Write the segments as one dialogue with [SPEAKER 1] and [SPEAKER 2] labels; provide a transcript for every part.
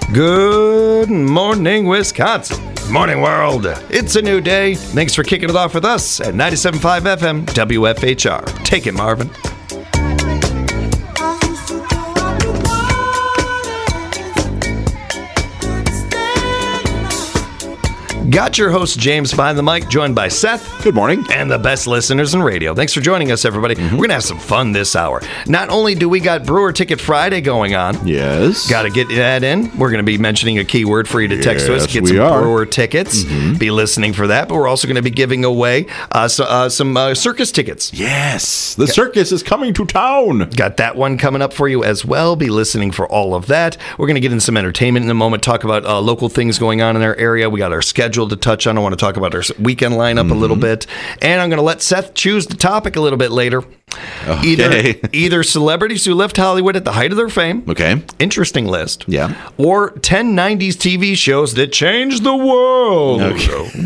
[SPEAKER 1] Good morning, Wisconsin. Morning, world. It's a new day. Thanks for kicking it off with us at 97.5 FM WFHR. Take it, Marvin. Got your host, James, behind the mic, joined by Seth.
[SPEAKER 2] Good morning.
[SPEAKER 1] And the best listeners in radio. Thanks for joining us, everybody. We're going to have some fun this hour. Not only do we got Brewer Ticket Friday going on.
[SPEAKER 2] Yes.
[SPEAKER 1] Got to get that in. We're going to be mentioning a keyword for you to text to us. Get some Brewer tickets. Be listening for that. But we're also going to be giving away some circus tickets.
[SPEAKER 2] Yes. The circus is coming to town.
[SPEAKER 1] Got that one coming up for you as well. Be listening for all of that. We're going to get into some entertainment in a moment. Talk about local things going on in our area. We got our schedule to touch on. I want to talk about our weekend lineup a little bit, and I'm going to let Seth choose the topic a little bit later.
[SPEAKER 2] Okay.
[SPEAKER 1] Either celebrities who left Hollywood at the height of their fame.
[SPEAKER 2] Okay.
[SPEAKER 1] Interesting list.
[SPEAKER 2] Yeah.
[SPEAKER 1] Or 10 90s TV shows that changed the world.
[SPEAKER 2] Okay.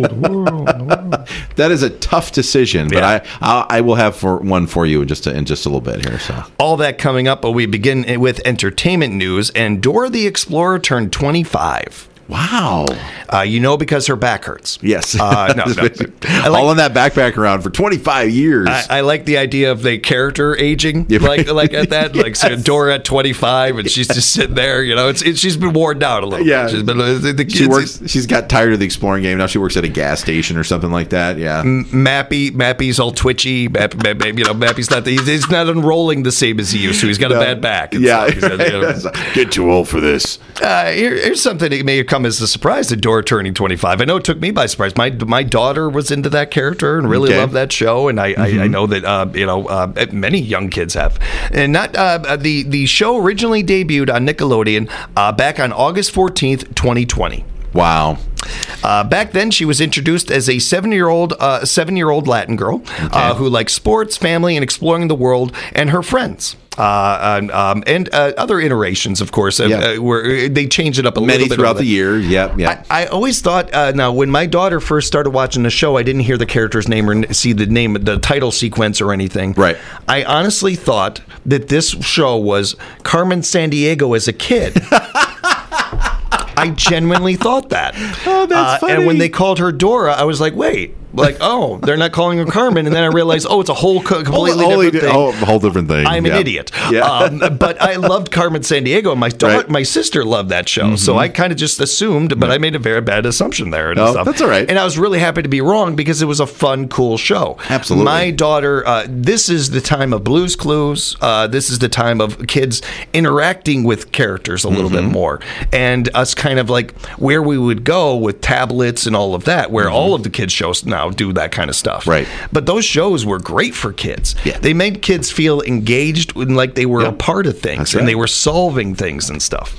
[SPEAKER 1] World.
[SPEAKER 2] That is a tough decision, but I will have one for you in just a little bit here. So
[SPEAKER 1] all that coming up, but we begin with entertainment news, and Dora the Explorer turned 25.
[SPEAKER 2] Wow.
[SPEAKER 1] Because her back hurts.
[SPEAKER 2] Yes.
[SPEAKER 1] No.
[SPEAKER 2] All in that backpack around for 25 years.
[SPEAKER 1] I like the idea of the character aging, like at that. Like so Dora at 25, and she's just sitting there. She's been worn down a little.
[SPEAKER 2] Yeah.
[SPEAKER 1] Bit.
[SPEAKER 2] She's got tired of the exploring game. Now she works at a gas station or something like that. Yeah.
[SPEAKER 1] Mappy's all twitchy. Mappy's not. He's not unrolling the same as he used to. He's got a bad back.
[SPEAKER 2] Get too old for this.
[SPEAKER 1] Here's something that may have come as a surprise to Dora turning 25. I know it took me by surprise. My daughter was into that character and really loved that show, and I know that many young kids have. And not the show originally debuted on Nickelodeon back on August 14th, 2020.
[SPEAKER 2] Wow.
[SPEAKER 1] Back then, she was introduced as a 7-year-old Latin girl who liked sports, family, and exploring the world, and her friends. And other iterations, of course, where they changed it up a little bit
[SPEAKER 2] throughout the year. Yeah.
[SPEAKER 1] I always thought, now when my daughter first started watching the show, I didn't hear the character's name or see the title sequence or anything.
[SPEAKER 2] Right.
[SPEAKER 1] I honestly thought that this show was Carmen Sandiego as a kid. I genuinely thought that.
[SPEAKER 2] Oh, that's funny.
[SPEAKER 1] And when they called her Dora, I was like, wait. They're not calling her Carmen, and then I realized, it's a whole completely different thing.
[SPEAKER 2] A whole different thing.
[SPEAKER 1] I'm an idiot.
[SPEAKER 2] Yeah.
[SPEAKER 1] But I loved Carmen Sandiego, and my sister loved that show, so I kind of just assumed, but I made a very bad assumption there. And stuff.
[SPEAKER 2] That's all right.
[SPEAKER 1] And I was really happy to be wrong because it was a fun, cool show.
[SPEAKER 2] Absolutely.
[SPEAKER 1] My daughter, this is the time of Blue's Clues. This is the time of kids interacting with characters a little bit more, and us kind of like where we would go with tablets and all of that, where all of the kids shows now do that kind of stuff.
[SPEAKER 2] Right.
[SPEAKER 1] But those shows were great for kids.
[SPEAKER 2] Yeah.
[SPEAKER 1] They made kids feel engaged and like they were a part of things.
[SPEAKER 2] That's
[SPEAKER 1] and
[SPEAKER 2] right.
[SPEAKER 1] they were solving things and stuff.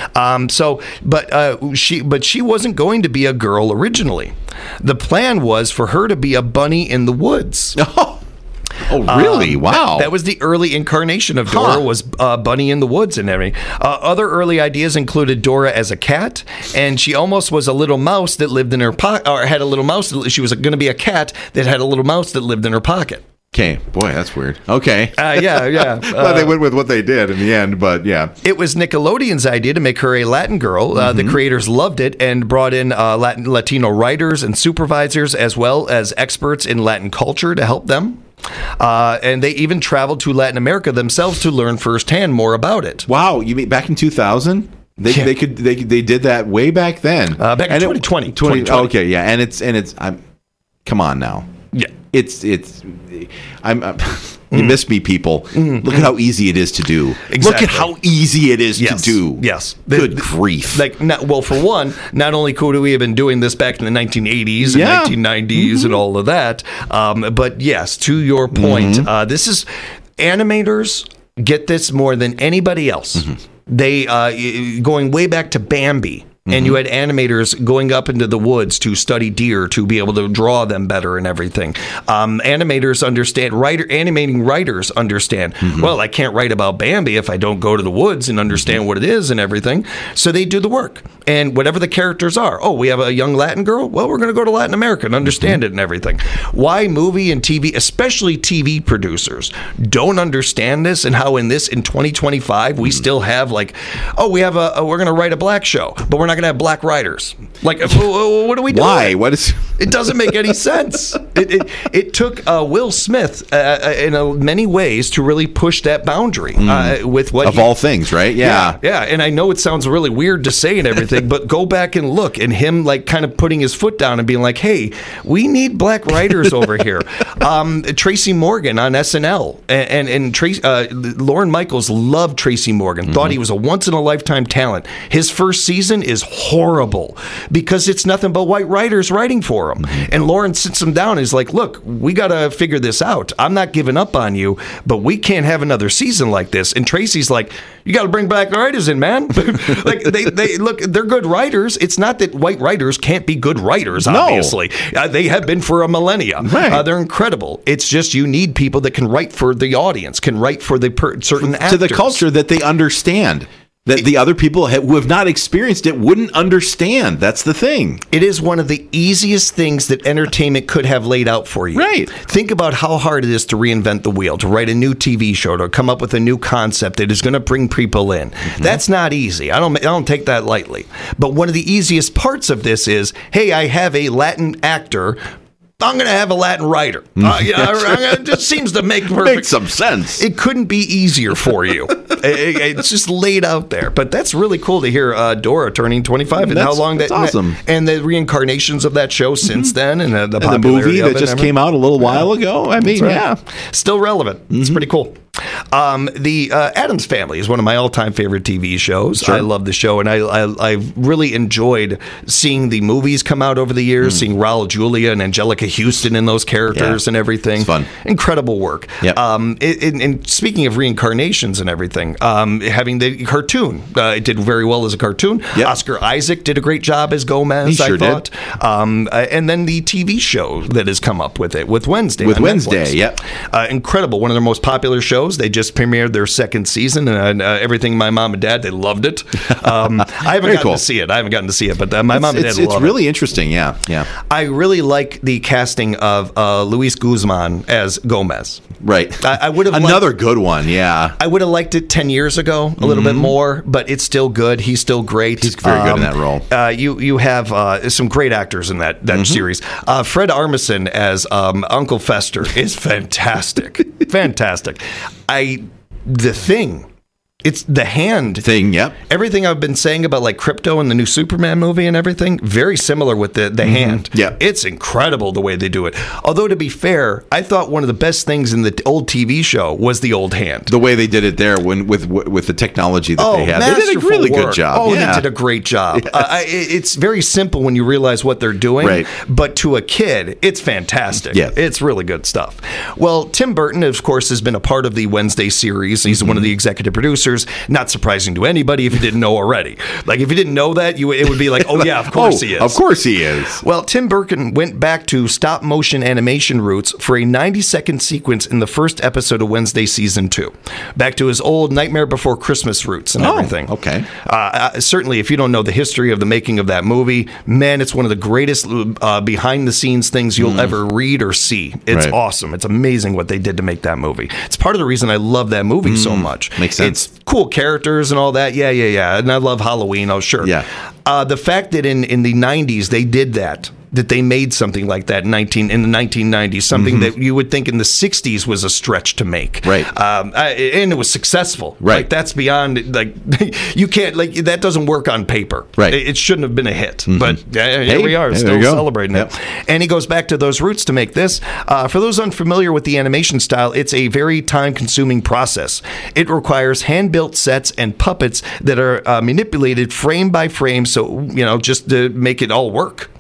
[SPEAKER 1] But she wasn't going to be a girl originally. The plan was for her to be a bunny in the woods.
[SPEAKER 2] Oh, really? Wow.
[SPEAKER 1] That was the early incarnation of Dora, was Bunny in the Woods and everything. Other early ideas included Dora as a cat, and she almost was a little mouse that lived in her pocket, or had a little mouse. She was going to be a cat that had a little mouse that lived in her pocket.
[SPEAKER 2] Okay. Boy, that's weird. Okay.
[SPEAKER 1] Yeah.
[SPEAKER 2] Well, they went with what they did in the end, but yeah.
[SPEAKER 1] It was Nickelodeon's idea to make her a Latin girl. The creators loved it and brought in Latino writers and supervisors, as well as experts in Latin culture to help them. And they even traveled to Latin America themselves to learn firsthand more about it.
[SPEAKER 2] Wow, you mean back in 2000? They did that way back then.
[SPEAKER 1] Back in 2020.
[SPEAKER 2] Okay, yeah, and it's come on now.
[SPEAKER 1] Yeah.
[SPEAKER 2] You miss me, people. Look at how easy it is to do.
[SPEAKER 1] Exactly.
[SPEAKER 2] Look at how easy it is to do.
[SPEAKER 1] Yes.
[SPEAKER 2] Good grief.
[SPEAKER 1] For one, not only could we have been doing this back in the 1980s and 1990s and all of that, but yes, to your point, this is animators get this more than anybody else. They going way back to Bambi. and you had animators going up into the woods to study deer to be able to draw them better and everything. Animators understand, animating writers understand, well, I can't write about Bambi if I don't go to the woods and understand what it is and everything. So they do the work. And whatever the characters are, oh, we have a young Latin girl? Well, we're going to go to Latin America and understand it and everything. Why movie and TV, especially TV producers, don't understand this, and how in 2025 we still have like, oh, we're going to write a black show, but we're not going to have black writers. Like, what are we doing?
[SPEAKER 2] Why? What is?
[SPEAKER 1] It doesn't make any sense. It took Will Smith in many ways to really push that boundary with what
[SPEAKER 2] of all things, right? Yeah,
[SPEAKER 1] and I know it sounds really weird to say and everything, but go back and look, and him like kind of putting his foot down and being like, hey, we need black writers over here. Tracy Morgan on SNL, and Lorne Michaels loved Tracy Morgan, thought he was a once-in-a-lifetime talent. His first season is horrible because it's nothing but white writers writing for him. And Lorne sits him down and is like, look, we got to figure this out. I'm not giving up on you, but we can't have another season like this. And Tracy's like, you got to bring black writers in, man. Like they look, they're good writers. It's not that white writers can't be good writers, obviously. No. They have been for a millennia. Right. They're incredible. It's just you need people that can write for the audience, can write for the certain actors.
[SPEAKER 2] To the culture that they understand. That the other people who have not experienced it wouldn't understand. That's the thing.
[SPEAKER 1] It is one of the easiest things that entertainment could have laid out for you.
[SPEAKER 2] Right.
[SPEAKER 1] Think about how hard it is to reinvent the wheel, to write a new TV show, to come up with a new concept that is going to bring people in. That's not easy. I don't take that lightly. But one of the easiest parts of this is, hey, I have a Latin actor. I'm going to have a Latin writer. It just seems to make
[SPEAKER 2] some sense.
[SPEAKER 1] It couldn't be easier for you. It's just laid out there. But that's really cool to hear Dora turning 25 and how long that's
[SPEAKER 2] awesome.
[SPEAKER 1] And the reincarnations of that show since then, and the
[SPEAKER 2] movie that just came out a little while ago. I mean,
[SPEAKER 1] still relevant. It's pretty cool. The Addams Family is one of my all-time favorite TV shows. Sure. I love the show, and I've really enjoyed seeing the movies come out over the years, seeing Raul Julia and Angelica Houston in those characters and everything.
[SPEAKER 2] It's fun.
[SPEAKER 1] Incredible work.
[SPEAKER 2] Yep.
[SPEAKER 1] And speaking of reincarnations and everything, having the cartoon, it did very well as a cartoon. Yep. Oscar Isaac did a great job as Gomez, I thought. And then the TV show that has come up with it, with Wednesday.
[SPEAKER 2] With Wednesday, yep.
[SPEAKER 1] Incredible. One of their most popular shows. They just premiered their second season, and everything. My mom and dad, they loved it. I haven't gotten to see it. But my mom and dad love it.
[SPEAKER 2] It's really interesting. Yeah.
[SPEAKER 1] I really like the casting of Luis Guzman as Gomez.
[SPEAKER 2] Right.
[SPEAKER 1] I would have
[SPEAKER 2] another good one. Yeah.
[SPEAKER 1] I would have liked it 10 years ago, a little bit more, but it's still good. He's still great.
[SPEAKER 2] He's very good in that role.
[SPEAKER 1] You have some great actors in that series. Fred Armisen as Uncle Fester is fantastic. Fantastic. The Thing. It's the Hand
[SPEAKER 2] thing. Yep.
[SPEAKER 1] Everything I've been saying about like Crypto and the new Superman movie and everything, very similar with the Hand.
[SPEAKER 2] Yeah.
[SPEAKER 1] It's incredible the way they do it. Although, to be fair, I thought one of the best things in the old TV show was the old Hand.
[SPEAKER 2] The way they did it there with the technology that they had. They did a really good job.
[SPEAKER 1] They did a great job. Yes. It's very simple when you realize what they're doing.
[SPEAKER 2] Right.
[SPEAKER 1] But to a kid, it's fantastic.
[SPEAKER 2] Yeah.
[SPEAKER 1] It's really good stuff. Well, Tim Burton, of course, has been a part of the Wednesday series. He's one of the executive producers. Not surprising to anybody if you didn't know already. Like, if you didn't know that, it would be like, oh, yeah, of course he is.
[SPEAKER 2] Of course he is.
[SPEAKER 1] Well, Tim Burton went back to stop-motion animation roots for a 90-second sequence in the first episode of Wednesday Season 2. Back to his old Nightmare Before Christmas roots and everything.
[SPEAKER 2] Okay.
[SPEAKER 1] Certainly, if you don't know the history of the making of that movie, man, it's one of the greatest behind-the-scenes things you'll ever read or see. It's awesome. It's amazing what they did to make that movie. It's part of the reason I love that movie so much.
[SPEAKER 2] Makes sense.
[SPEAKER 1] It's cool characters and all that. Yeah. And I love Halloween. Oh, sure.
[SPEAKER 2] Yeah.
[SPEAKER 1] The fact that in the 90s they did that they made something like that in the 1990s, something that you would think in the 60s was a stretch to make.
[SPEAKER 2] Right.
[SPEAKER 1] And it was successful.
[SPEAKER 2] Right.
[SPEAKER 1] Like, that's beyond, like, you can't, like, that doesn't work on paper.
[SPEAKER 2] Right.
[SPEAKER 1] It shouldn't have been a hit. But here we are, still celebrating it. And he goes back to those roots to make this. For those unfamiliar with the animation style, it's a very time-consuming process. It requires hand-built sets and puppets that are manipulated frame by frame, so, just to make it all work.
[SPEAKER 2] Yep.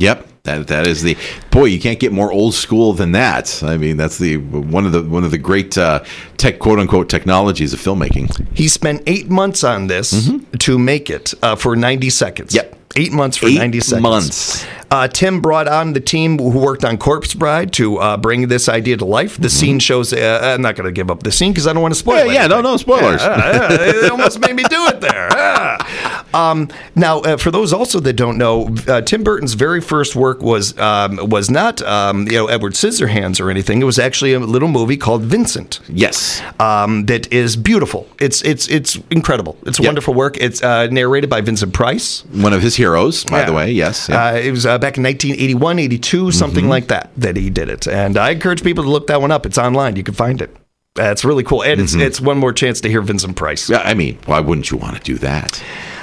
[SPEAKER 2] That is the boy. You can't get more old school than that. I mean, that's one of the great quote unquote technologies of filmmaking.
[SPEAKER 1] He spent 8 months on this to make it for 90 seconds.
[SPEAKER 2] Yep.
[SPEAKER 1] 8 months for 90 seconds.
[SPEAKER 2] 8 months.
[SPEAKER 1] Tim brought on the team who worked on Corpse Bride to bring this idea to life. The scene shows. I'm not going to give up the scene because I don't want to spoil it.
[SPEAKER 2] Yeah, no spoilers.
[SPEAKER 1] It almost made me do it there. Now, for those also that don't know, Tim Burton's very first work was not Edward Scissorhands or anything. It was actually a little movie called Vincent.
[SPEAKER 2] Yes.
[SPEAKER 1] That is beautiful. It's incredible. It's a wonderful work. It's narrated by Vincent Price.
[SPEAKER 2] One of his heroes, by the way. Yes. Yeah.
[SPEAKER 1] It was back in 1981, 82, something like that he did it. And I encourage people to look that one up. It's online. You can find it. It's really cool. And it's one more chance to hear Vincent Price.
[SPEAKER 2] Yeah, I mean, why wouldn't you want to do that?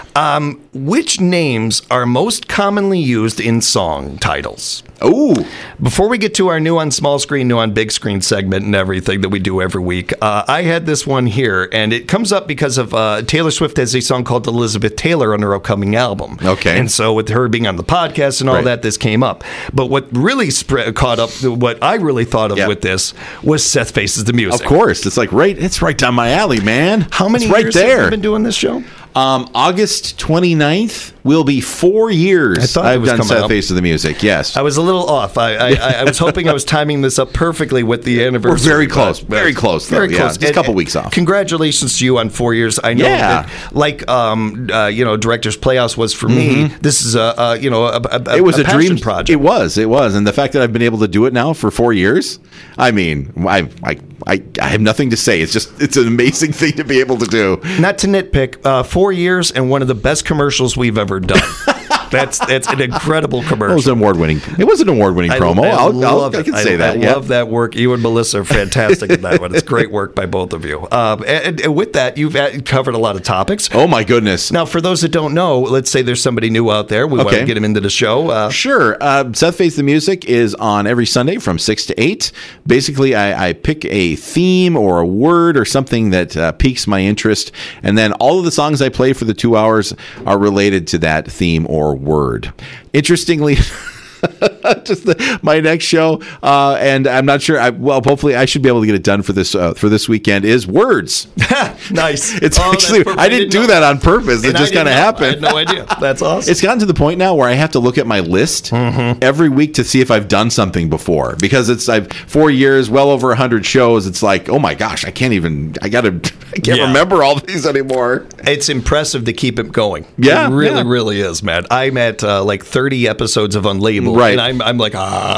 [SPEAKER 1] Which names are most commonly used in song titles?
[SPEAKER 2] Oh.
[SPEAKER 1] Before we get to our new on small screen, new on big screen segment and everything that we do every week, I had this one here, and it comes up because of Taylor Swift has a song called Elizabeth Taylor on her upcoming album.
[SPEAKER 2] Okay.
[SPEAKER 1] And so with her being on the podcast and all that, this came up. But what really caught up, what I really thought of with this was Seth Faces the Music.
[SPEAKER 2] Of course. It's right down my alley, man.
[SPEAKER 1] How many years have you been doing this show?
[SPEAKER 2] August 29th will be 4 years I've done Seth Faces the Music. Yes.
[SPEAKER 1] I was a little off. I was hoping I was timing this up perfectly with the anniversary.
[SPEAKER 2] We're very close. Very close. Very close. Just a couple weeks off.
[SPEAKER 1] Congratulations to you on 4 years. I know that, like, Director's Playhouse was for me. This is it was a dream project.
[SPEAKER 2] It was, and the fact that I've been able to do it now for 4 years. I mean, I have nothing to say. It's an amazing thing to be able to do.
[SPEAKER 1] Not to nitpick, 4 years and one of the best commercials we've ever done. That's an incredible commercial.
[SPEAKER 2] It was an award-winning promo. I can say that.
[SPEAKER 1] I love that work. You and Melissa are fantastic at that one. It's great work by both of you. And with that, you've covered a lot of topics.
[SPEAKER 2] Oh, my goodness.
[SPEAKER 1] Now, for those that don't know, let's say there's somebody new out there. We want to get him into the show.
[SPEAKER 2] Sure. Seth Faces the Music is on every Sunday from 6 to 8. Basically, I pick a theme or a word or something that piques my interest, and then all of the songs I play for the 2 hours are related to that theme or word. Interestingly, my next show, and I'm not sure. Hopefully, I should be able to get it done for this weekend. Is words.
[SPEAKER 1] Nice.
[SPEAKER 2] It's actually I didn't do that on purpose. It just kind of happened.
[SPEAKER 1] I had no idea. That's awesome.
[SPEAKER 2] It's gotten to the point now where I have to look at my list every week to see if I've done something before, because I've 4 years, well over 100 shows. It's like, oh my gosh, I can't remember all these anymore.
[SPEAKER 1] It's impressive to keep it going.
[SPEAKER 2] Yeah,
[SPEAKER 1] it really is, man. I'm at like 30 episodes of Unlabeled.
[SPEAKER 2] Right.
[SPEAKER 1] And I'm like,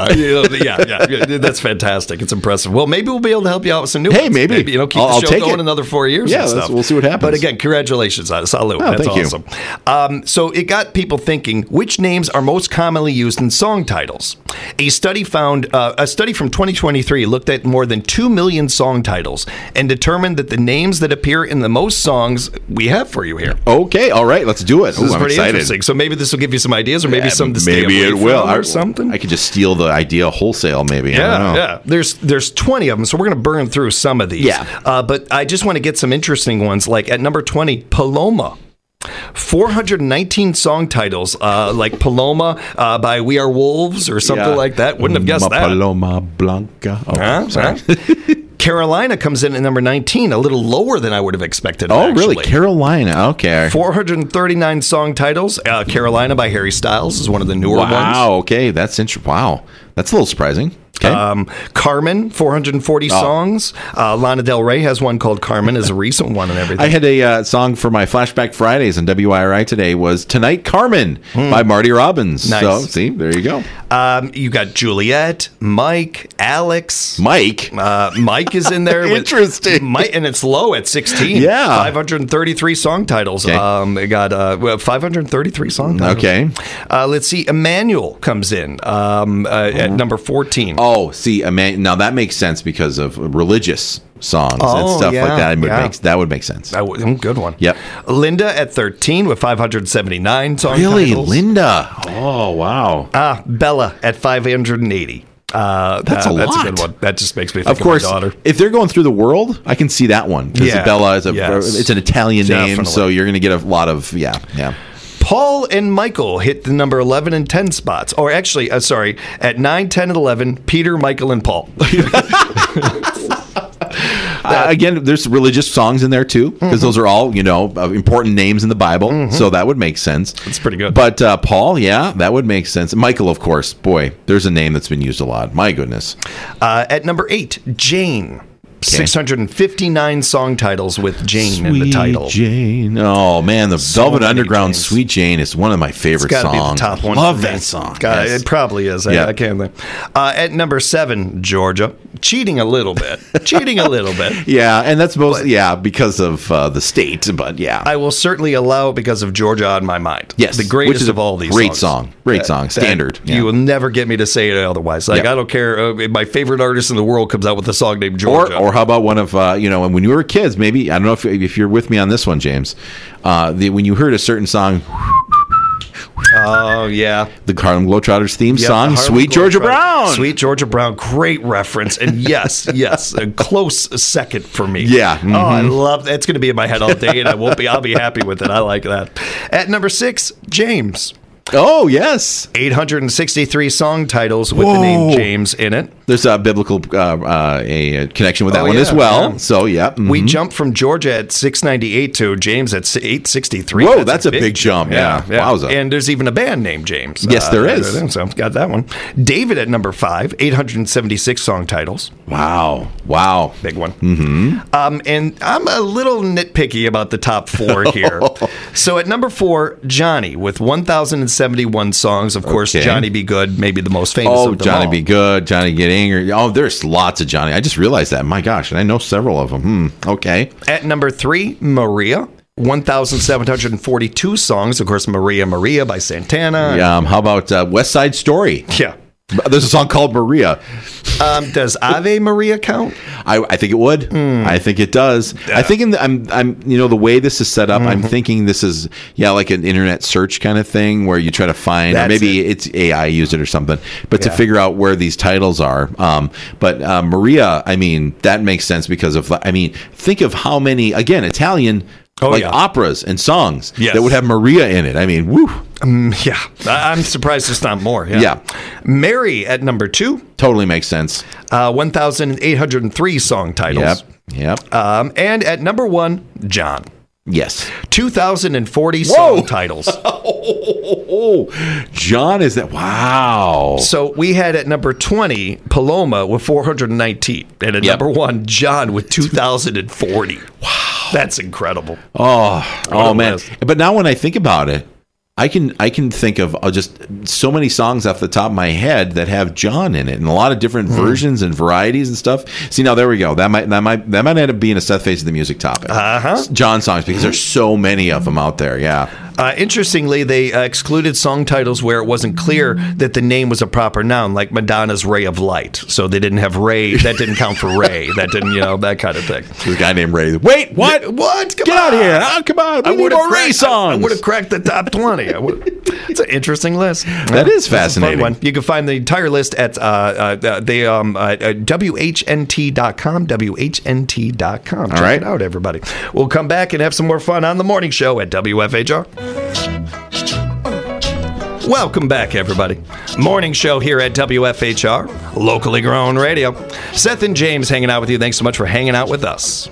[SPEAKER 1] that's fantastic. It's impressive. Well, maybe we'll be able to help you out with some new ones.
[SPEAKER 2] Maybe.
[SPEAKER 1] Keep the show going another 4 years and stuff.
[SPEAKER 2] We'll see what happens.
[SPEAKER 1] But again, congratulations on it. Salute. That's awesome. So it got people thinking, which names are most commonly used in song titles? A study from 2023 looked at more than 2 million song titles and determined that the names that appear in the most songs we have for you here.
[SPEAKER 2] Okay. All right. Let's do it.
[SPEAKER 1] This is pretty interesting. So maybe this will give you some ideas, or maybe some to stay away from or something.
[SPEAKER 2] I could just steal the idea wholesale, maybe.
[SPEAKER 1] Yeah. There's 20 of them, so we're going to burn through some of these.
[SPEAKER 2] Yeah.
[SPEAKER 1] But I just want to get some interesting ones. Like at number 20, Paloma. 419 song titles, like Paloma by We Are Wolves or something like that. Wouldn't have guessed that.
[SPEAKER 2] Paloma Blanca. Oh, sorry.
[SPEAKER 1] Carolina comes in at number 19, a little lower than I would have expected.
[SPEAKER 2] Oh, actually. Really? Carolina. Okay.
[SPEAKER 1] 439 song titles. Carolina by Harry Styles is one of the newer ones.
[SPEAKER 2] Wow. Okay. That's interesting. Wow. That's a little surprising. Okay.
[SPEAKER 1] Carmen, 440 songs. Lana Del Rey has one called Carmen, is a recent one and everything.
[SPEAKER 2] I had a song for my Flashback Fridays on WIRI today was Tonight Carmen by Marty Robbins.
[SPEAKER 1] Nice.
[SPEAKER 2] So, see, there you go.
[SPEAKER 1] You got Juliet, Mike, Alex.
[SPEAKER 2] Mike
[SPEAKER 1] is in there.
[SPEAKER 2] Interesting.
[SPEAKER 1] Mike, and it's low at 16.
[SPEAKER 2] Yeah.
[SPEAKER 1] 533 song titles. Okay. It got 533 song titles.
[SPEAKER 2] Okay.
[SPEAKER 1] Let's see. Emmanuel comes in at number 14.
[SPEAKER 2] Oh, see, now that makes sense because of religious songs and stuff like that. That would make sense.
[SPEAKER 1] Good one.
[SPEAKER 2] Yep.
[SPEAKER 1] Linda at 13 with 579 song
[SPEAKER 2] titles. Really? Linda? Oh, wow.
[SPEAKER 1] Bella at 580.
[SPEAKER 2] That's a lot.
[SPEAKER 1] That's a good one. That just makes me think
[SPEAKER 2] of course,
[SPEAKER 1] my daughter.
[SPEAKER 2] If they're going through the world, I can see that one. Because Bella is it's an Italian name, so you're going to get a lot of,
[SPEAKER 1] Paul and Michael hit the number 11 and 10 spots. Or actually, at 9, 10, and 11, Peter, Michael, and Paul.
[SPEAKER 2] Again, there's religious songs in there too, because those are all, important names in the Bible. So that would make sense.
[SPEAKER 1] That's pretty good.
[SPEAKER 2] But Paul, yeah, that would make sense. Michael, of course. Boy, there's a name that's been used a lot. My goodness.
[SPEAKER 1] At number 8, Jane. 659 song titles with Jane in the title.
[SPEAKER 2] Jane. Oh, man, the Velvet Underground Sweet Jane is one of my favorite songs.
[SPEAKER 1] Be the top one.
[SPEAKER 2] Love that song.
[SPEAKER 1] Yes. It probably is. I can't think. At number 7, Georgia. Cheating a little bit.
[SPEAKER 2] Yeah, and that's mostly, because of the state, but yeah.
[SPEAKER 1] I will certainly allow it because of Georgia on my mind.
[SPEAKER 2] Yes.
[SPEAKER 1] The greatest of all these
[SPEAKER 2] songs. Great song. Standard.
[SPEAKER 1] You will never get me to say it otherwise. I don't care. My favorite artist in the world comes out with a song named Georgia.
[SPEAKER 2] Or how about one of, when you were kids, maybe, I don't know if you're with me on this one, James, when you heard a certain song.
[SPEAKER 1] Oh, yeah.
[SPEAKER 2] The Harlem Globetrotters theme song, Sweet Georgia Brown.
[SPEAKER 1] Sweet Georgia Brown. Great reference. And yes, a close second for me.
[SPEAKER 2] Yeah. Mm-hmm.
[SPEAKER 1] Oh, I love that. It's going to be in my head all day, and I'll be happy with it. I like that. At number 6, James.
[SPEAKER 2] Oh, yes.
[SPEAKER 1] 863 song titles with the name James in it.
[SPEAKER 2] There's a biblical a connection with that one as well. Yeah. So, yeah. Mm-hmm.
[SPEAKER 1] We jumped from Georgia at 698 to James at 863.
[SPEAKER 2] Whoa, that's a big jump. Yeah. Wowza.
[SPEAKER 1] And there's even a band named James.
[SPEAKER 2] Yes, there is.
[SPEAKER 1] So, got that one. David at number 5, 876 song titles.
[SPEAKER 2] Wow.
[SPEAKER 1] Big one.
[SPEAKER 2] Mm-hmm.
[SPEAKER 1] And I'm a little nitpicky about the top 4 here. So, at number 4, Johnny with 1,071 songs. Of course, Johnny Be Good, maybe the most famous of them
[SPEAKER 2] Johnny
[SPEAKER 1] all.
[SPEAKER 2] Be Good, Johnny Get Angry. Oh, there's lots of Johnny. I just realized that. My gosh, and I know several of them. Okay.
[SPEAKER 1] At number 3, Maria. 1,742 songs. Of course, Maria by Santana.
[SPEAKER 2] Yeah. How about West Side Story?
[SPEAKER 1] Yeah.
[SPEAKER 2] There's a song called Maria.
[SPEAKER 1] Does Ave Maria count?
[SPEAKER 2] I think it would. I think it does. I think I'm the way this is set up, I'm thinking this is like an internet search kind of thing where you try to find, or maybe it's AI used it or something, but to figure out where these titles are. But Maria, that makes sense because of think of how many, again, Italian operas and songs that would have Maria in it. Woo.
[SPEAKER 1] I'm surprised it's not more. Yeah. Mary at number 2.
[SPEAKER 2] Totally makes sense.
[SPEAKER 1] 1,803 song titles.
[SPEAKER 2] Yep.
[SPEAKER 1] And at number 1, John.
[SPEAKER 2] Yes.
[SPEAKER 1] 2,040 song titles.
[SPEAKER 2] John is that. Wow.
[SPEAKER 1] So we had at number 20, Paloma with 419. And at number 1, John with 2,040. Wow. That's incredible.
[SPEAKER 2] Oh man. But now when I think about it, I can think of just so many songs off the top of my head that have John in it, and a lot of different versions and varieties and stuff. See, now there we go. That might end up being a Seth Face of the Music topic. John songs, because there's so many of them out there. Yeah.
[SPEAKER 1] Interestingly, they excluded song titles where it wasn't clear that the name was a proper noun, like Madonna's Ray of Light. So they didn't have Ray. That didn't count for Ray. That didn't, that kind of thing.
[SPEAKER 2] There's a guy named Ray. Wait, what?
[SPEAKER 1] What?
[SPEAKER 2] Get out of here. Oh, come on. We need more Ray songs.
[SPEAKER 1] I would have cracked the top 20. It's an interesting list.
[SPEAKER 2] That is fascinating.
[SPEAKER 1] A fun one. You can find the entire list at WHNT.com. WHNT.com. Check it out, everybody. We'll come back and have some more fun on the morning show at WFHR. Welcome back, everybody. Morning show here at WFHR, locally grown radio. Seth and James hanging out with you. Thanks so much for hanging out with us.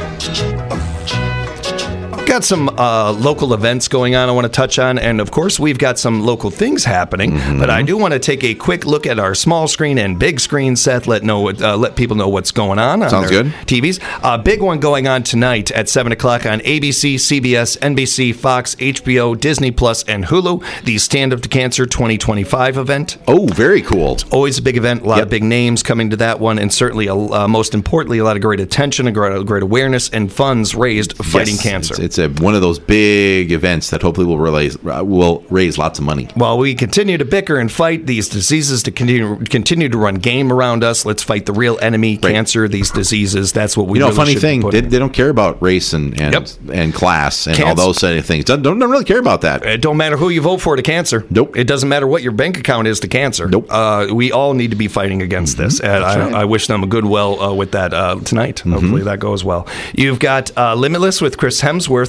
[SPEAKER 1] Got some local events going on I want to touch on, and of course we've got some local things happening, but I do want to take a quick look at our small screen and big screen, Seth. Let people know what's going on
[SPEAKER 2] Sounds
[SPEAKER 1] their
[SPEAKER 2] good.
[SPEAKER 1] TVs. Big one going on tonight at 7 o'clock on ABC, CBS, NBC, Fox, HBO, Disney Plus, and Hulu, the Stand Up to Cancer 2025 event.
[SPEAKER 2] Oh, very cool.
[SPEAKER 1] It's always a big event, a lot of big names coming to that one, and certainly, most importantly, a lot of great attention, a great awareness, and funds raised fighting cancer.
[SPEAKER 2] It's one of those big events that hopefully will raise lots of money.
[SPEAKER 1] While we continue to bicker and fight these diseases, to continue to run game around us, let's fight the real enemy, cancer, these diseases. That's what we really
[SPEAKER 2] funny
[SPEAKER 1] should
[SPEAKER 2] thing,
[SPEAKER 1] be
[SPEAKER 2] they don't care about race and class and all those kind of things. Don't really care about that.
[SPEAKER 1] It don't matter who you vote for to cancer.
[SPEAKER 2] Nope.
[SPEAKER 1] It doesn't matter what your bank account is to cancer.
[SPEAKER 2] Nope.
[SPEAKER 1] We all need to be fighting against this. And I wish them a good with that tonight. Hopefully that goes well. You've got Limitless with Chris Hemsworth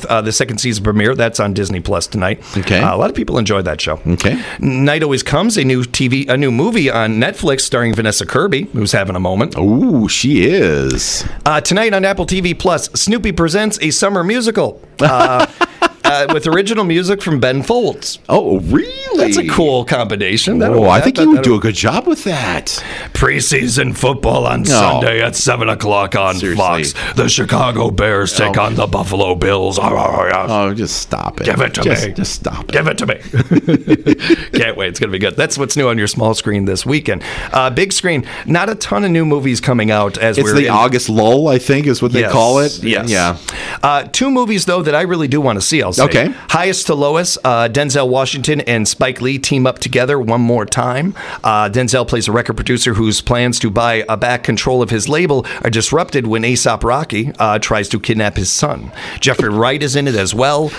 [SPEAKER 1] 24th, the second season premiere. That's on Disney Plus tonight.
[SPEAKER 2] Okay.
[SPEAKER 1] A lot of people enjoyed that show.
[SPEAKER 2] Okay.
[SPEAKER 1] Night Always Comes, a new movie on Netflix starring Vanessa Kirby, who's having a moment.
[SPEAKER 2] Ooh, she is.
[SPEAKER 1] Tonight on Apple TV Plus, Snoopy presents a summer musical. With original music from Ben Folds.
[SPEAKER 2] Oh, really?
[SPEAKER 1] That's a cool combination.
[SPEAKER 2] I think you would do a good job with that.
[SPEAKER 1] Preseason football on Sunday at 7 o'clock on Fox. The Chicago Bears take on the Buffalo Bills.
[SPEAKER 2] Oh, just stop it.
[SPEAKER 1] Give it to me.
[SPEAKER 2] Just stop it.
[SPEAKER 1] Give it to me. Can't wait. It's going to be good. That's what's new on your small screen this weekend. Big screen, not a ton of new movies coming out. It's the
[SPEAKER 2] August lull, I think, is what they call it.
[SPEAKER 1] Yes.
[SPEAKER 2] Yeah.
[SPEAKER 1] Two movies, though, that I really do want to see, I'll say.
[SPEAKER 2] Okay.
[SPEAKER 1] Highest to Lowest, Denzel Washington and Spike Lee team up together one more time. Denzel plays a record producer whose plans to buy back control of his label are disrupted when A$AP Rocky tries to kidnap his son. Jeffrey Wright is in it as well.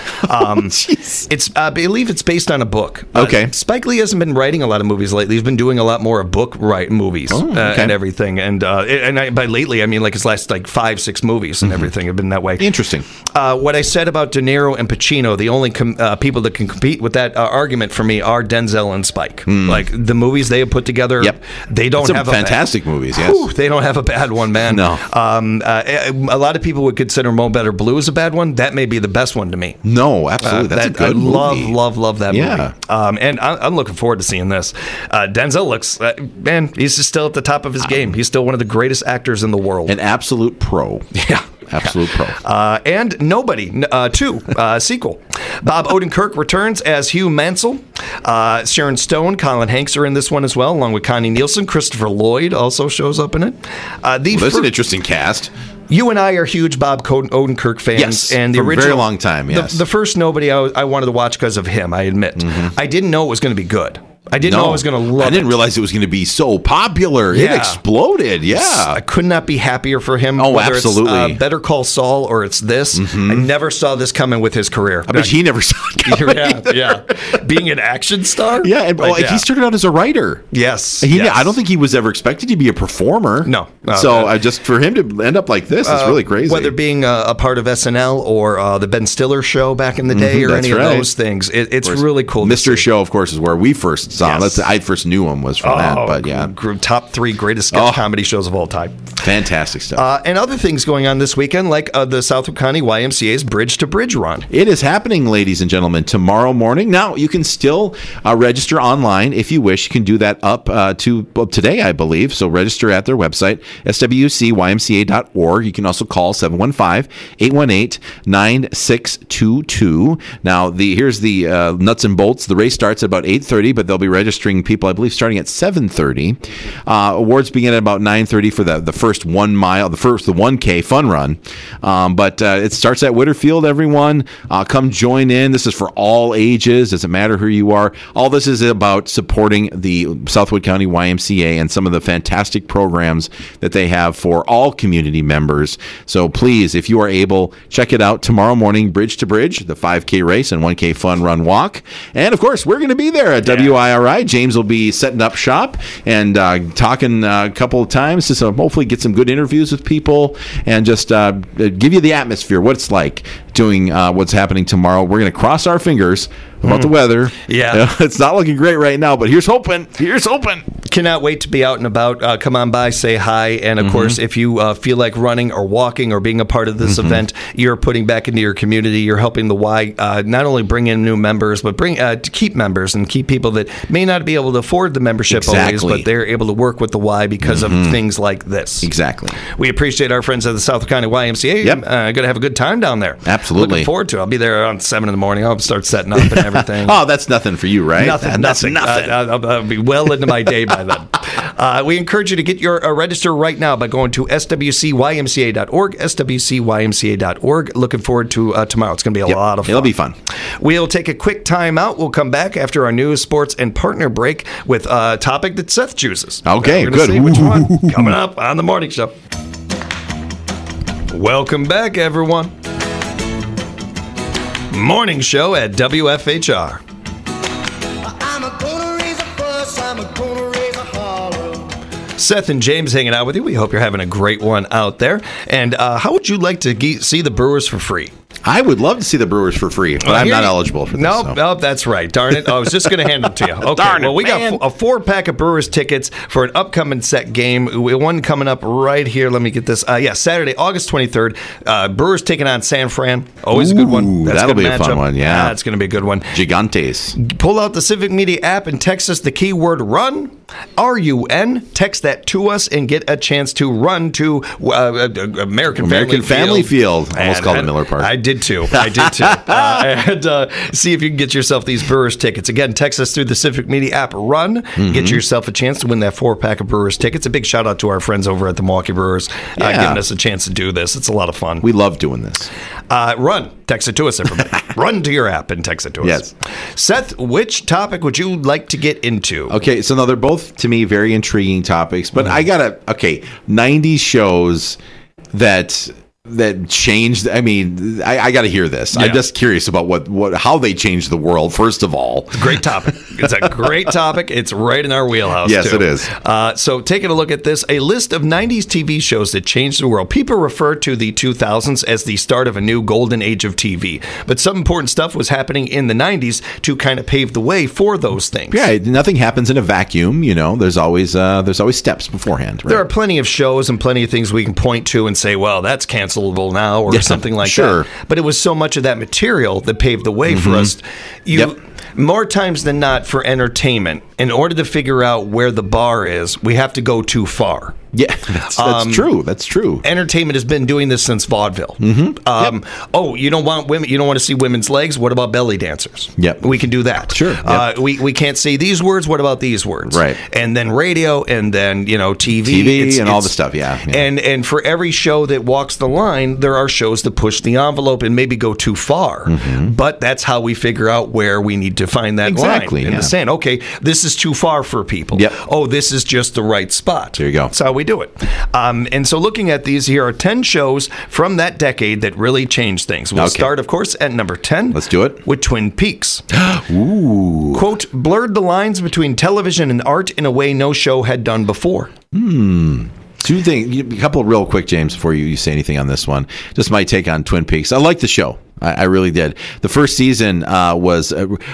[SPEAKER 1] I believe it's based on a book.
[SPEAKER 2] Okay.
[SPEAKER 1] Spike Lee hasn't been writing a lot of movies lately. He's been doing a lot more of book movies and everything. And by lately, I mean like his last 5-6 movies and everything have been that way.
[SPEAKER 2] Interesting.
[SPEAKER 1] What I said about De Niro and Pacino, the only people that can compete with that argument for me are Denzel and Spike. Like the movies they have put together, they don't have
[SPEAKER 2] fantastic movies. Yes,
[SPEAKER 1] they don't have a bad one, man.
[SPEAKER 2] No,
[SPEAKER 1] a lot of people would consider Mo Better Blue as a bad one. That may be the best one to me.
[SPEAKER 2] No, absolutely, that's a good movie.
[SPEAKER 1] Love that movie. And I'm looking forward to seeing this. Denzel looks, man, he's just still at the top of his game. He's still one of the greatest actors in the world.
[SPEAKER 2] An absolute pro.
[SPEAKER 1] Yeah.
[SPEAKER 2] Absolute pro.
[SPEAKER 1] And Nobody 2 sequel. Bob Odenkirk returns as Hugh Mansell. Sharon Stone, Colin Hanks are in this one as well, along with Connie Nielsen. Christopher Lloyd also shows up in it.
[SPEAKER 2] That's an interesting cast.
[SPEAKER 1] You and I are huge Bob Odenkirk fans.
[SPEAKER 2] Yes,
[SPEAKER 1] and the
[SPEAKER 2] for
[SPEAKER 1] original,
[SPEAKER 2] a very long time, yes.
[SPEAKER 1] The first Nobody I wanted to watch because of him, I admit. I didn't know it was going to be good. I didn't know I was going to love it.
[SPEAKER 2] I didn't realize it was going to be so popular.
[SPEAKER 1] Yeah.
[SPEAKER 2] It exploded. Yeah.
[SPEAKER 1] I could not be happier for him.
[SPEAKER 2] Oh,
[SPEAKER 1] whether
[SPEAKER 2] absolutely.
[SPEAKER 1] It's Better Call Saul or it's this. I never saw this coming with his career.
[SPEAKER 2] I bet he never saw it coming
[SPEAKER 1] Yeah. Being an action star?
[SPEAKER 2] Yeah. And, he started out as a writer.
[SPEAKER 1] Yes.
[SPEAKER 2] I don't think he was ever expected to be a performer.
[SPEAKER 1] No.
[SPEAKER 2] Just for him to end up like this is really crazy.
[SPEAKER 1] Whether being a part of SNL or the Ben Stiller show back in the day or any of those things, it's really cool.
[SPEAKER 2] Mr. Show, of course, is where we first saw him. I first knew him was from that, but yeah.
[SPEAKER 1] Top 3 greatest sketch comedy shows of all time.
[SPEAKER 2] Fantastic stuff.
[SPEAKER 1] And other things going on this weekend, like the Southwood County YMCA's Bridge to Bridge run.
[SPEAKER 2] It is happening, ladies and gentlemen, tomorrow morning. Now, you can still register online if you wish. You can do that up to today, I believe. So register at their website, swcymca.org. You can also call 715-818-9622. Now, here's the nuts and bolts. The race starts at about 8:30, but they'll be registering people, I believe, starting at 7:30. Awards begin at about 9:30 for the first 1 mile, the 1K fun run. But it starts at Whitterfield, everyone. Come join in. This is for all ages. Doesn't matter who you are. All this is about supporting the Southwood County YMCA and some of the fantastic programs that they have for all community members. So please, if you are able, check it out tomorrow morning, Bridge to Bridge, the 5K race and 1K fun run walk. And of course, we're going to be there at WIRI. James will be setting up shop and talking a couple of times to hopefully get some good interviews with people and just give you the atmosphere, what it's like doing what's happening tomorrow. We're going to cross our fingers about the weather.
[SPEAKER 1] Yeah.
[SPEAKER 2] It's not looking great right now, but here's hoping. Here's hoping.
[SPEAKER 1] Cannot wait to be out and about. Come on by, say hi. And of course, if you feel like running or walking or being a part of this event, you're putting back into your community. You're helping the Y not only bring in new members, but to keep members and keep people that may not be able to afford the membership always, but they're able to work with the Y because of things like this.
[SPEAKER 2] Exactly.
[SPEAKER 1] We appreciate our friends at the Southwood County YMCA.
[SPEAKER 2] Yep.
[SPEAKER 1] Going to have a good time down there.
[SPEAKER 2] Absolutely.
[SPEAKER 1] Looking forward to it. I'll be there around 7 in the morning. I'll start setting up and everything.
[SPEAKER 2] Oh, that's nothing for you, right?
[SPEAKER 1] Nothing. I'll be well into my day by then. We encourage you to get your register right now by going to swcymca.org, swcymca.org. Looking forward to tomorrow. It's going to be a lot of fun.
[SPEAKER 2] It'll be fun.
[SPEAKER 1] We'll take a quick time out. We'll come back after our news, sports, and partner break with a topic that Seth chooses.
[SPEAKER 2] Okay,
[SPEAKER 1] good.
[SPEAKER 2] See
[SPEAKER 1] which one coming up on the morning show. Welcome back, everyone. Morning show at WFHR. Seth and James hanging out with you. We hope you're having a great one out there. And how would you like to see the Brewers for free?
[SPEAKER 2] I would love to see the Brewers for free, but I'm not eligible for this.
[SPEAKER 1] Nope, that's right. Darn it. I was just going to hand them to you. Okay,
[SPEAKER 2] Darn it,
[SPEAKER 1] well, we
[SPEAKER 2] man.
[SPEAKER 1] got a 4-pack of Brewers tickets for an upcoming set game. One coming up right here. Let me get this. Saturday, August 23rd. Brewers taking on San Fran. Always a good one. That's
[SPEAKER 2] that'll
[SPEAKER 1] a good
[SPEAKER 2] be a fun
[SPEAKER 1] matchup.
[SPEAKER 2] one, yeah.
[SPEAKER 1] That's going to be a good one.
[SPEAKER 2] Gigantes.
[SPEAKER 1] Pull out the Civic Media app and text us the keyword RUN, R-U-N. Text that to us and get a chance to run to American
[SPEAKER 2] Family Field. Almost called it Miller Park.
[SPEAKER 1] I did too. And see if you can get yourself these Brewers tickets. Again, text us through the Civic Media app, RUN. Get yourself a chance to win that 4-pack of Brewers tickets. A big shout out to our friends over at the Milwaukee Brewers giving us a chance to do this. It's a lot of fun.
[SPEAKER 2] We love doing this.
[SPEAKER 1] RUN. Text it to us, everybody. Run to your app and text it to us.
[SPEAKER 2] Yes.
[SPEAKER 1] Seth, which topic would you like to get into?
[SPEAKER 2] Okay, so now they're both, to me, very intriguing topics, but I gotta, 90s shows that changed. I mean, I got to hear this.
[SPEAKER 1] Yeah.
[SPEAKER 2] I'm just curious about how they changed the world. First of all,
[SPEAKER 1] great topic. It's a great topic. It's right in our wheelhouse.
[SPEAKER 2] Yes,
[SPEAKER 1] too.
[SPEAKER 2] it is.
[SPEAKER 1] So taking a look at this, a list of 90s TV shows that changed the world. People refer to the 2000s as the start of a new golden age of TV, but some important stuff was happening in the 90s to kind of pave the way for those things.
[SPEAKER 2] Yeah, nothing happens in a vacuum. You know, there's always steps beforehand. Right?
[SPEAKER 1] There are plenty of shows and plenty of things we can point to and say, well, that's cancelable now or something like that. But it was so much of that material that paved the way for us. More times than not, for entertainment, in order to figure out where the bar is, we have to go too far.
[SPEAKER 2] Yeah, that's true. That's true.
[SPEAKER 1] Entertainment has been doing this since vaudeville. Oh, you don't want women? You don't want to see women's legs? What about belly dancers?
[SPEAKER 2] Yep,
[SPEAKER 1] we can do that.
[SPEAKER 2] Sure.
[SPEAKER 1] We can't say these words. What about these words?
[SPEAKER 2] Right.
[SPEAKER 1] And then radio, and then TV,
[SPEAKER 2] and all the stuff. Yeah.
[SPEAKER 1] And for every show that walks the line, there are shows that push the envelope and maybe go too far. But that's how we figure out where we need to find that line in the sand. Okay, this is too far for people.
[SPEAKER 2] Yep.
[SPEAKER 1] Oh, this is just the right spot.
[SPEAKER 2] There you go.
[SPEAKER 1] That's how we do it. And so looking at these, here are 10 shows from that decade that really changed things. We'll start, of course, at number 10.
[SPEAKER 2] Let's do it.
[SPEAKER 1] With Twin Peaks.
[SPEAKER 2] Ooh.
[SPEAKER 1] Quote, blurred the lines between television and art in a way no show had done before.
[SPEAKER 2] Two things, a couple real quick, James, before you say anything on this one. Just my take on Twin Peaks. I like the show. I really did. The first season was...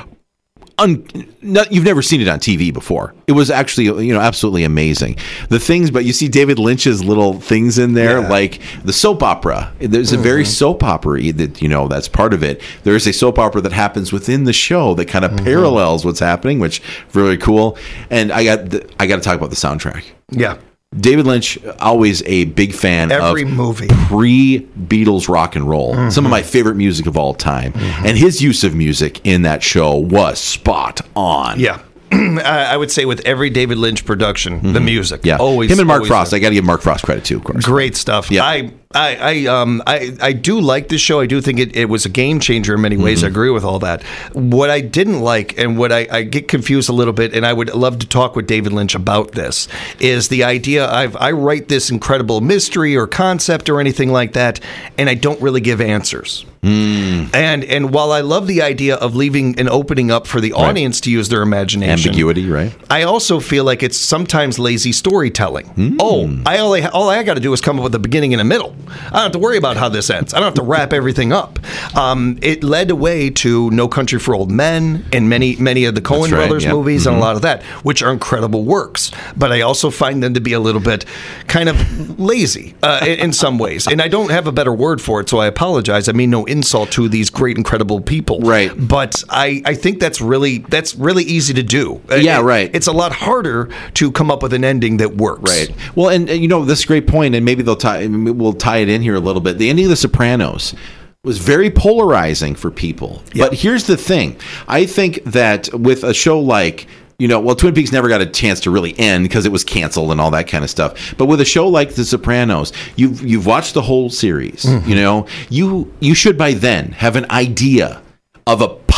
[SPEAKER 2] you've never seen it on TV before. It was actually, absolutely amazing. The things, but you see David Lynch's little things in there, like the soap opera. There's a very soap opera that, that's part of it. There's a soap opera that happens within the show that kind of parallels what's happening, which really cool. And I got to talk about the soundtrack.
[SPEAKER 1] Yeah.
[SPEAKER 2] David Lynch, always a big fan of
[SPEAKER 1] movie
[SPEAKER 2] pre-Beatles rock and roll. Some of my favorite music of all time. And his use of music in that show was spot on.
[SPEAKER 1] Yeah. I would say with every David Lynch production, the music.
[SPEAKER 2] Yeah.
[SPEAKER 1] Always.
[SPEAKER 2] Him and Mark Frost. I got to give Mark Frost credit too, of course.
[SPEAKER 1] Great stuff.
[SPEAKER 2] Yeah.
[SPEAKER 1] I do like this show. I do think it was a game changer in many ways. I agree with all that. What I didn't like, and what I get confused a little bit, and I would love to talk with David Lynch about this, is the idea I write this incredible mystery or concept or anything like that, and I don't really give answers. And while I love the idea of leaving an opening up for the audience to use their imagination,
[SPEAKER 2] ambiguity, right?
[SPEAKER 1] I also feel like it's sometimes lazy storytelling. All I got to do is come up with a beginning and a middle. I don't have to worry about how this ends. I don't have to wrap everything up. It led away to No Country for Old Men and many of the Coen brothers movies and a lot of that, which are incredible works. But I also find them to be a little bit kind of lazy in some ways. And I don't have a better word for it, so I apologize. I mean no insult to these great, incredible people.
[SPEAKER 2] Right.
[SPEAKER 1] But I think that's really easy to do.
[SPEAKER 2] Right.
[SPEAKER 1] It's a lot harder to come up with an ending that works.
[SPEAKER 2] Right. Well, and this is a great point, and maybe we'll tie it in here a little bit. The ending of The Sopranos was very polarizing for people. Yep. But here's the thing. I think that with a show like... Twin Peaks never got a chance to really end because it was canceled and all that kind of stuff. But with a show like The Sopranos, you've watched the whole series. You should by then have an idea of a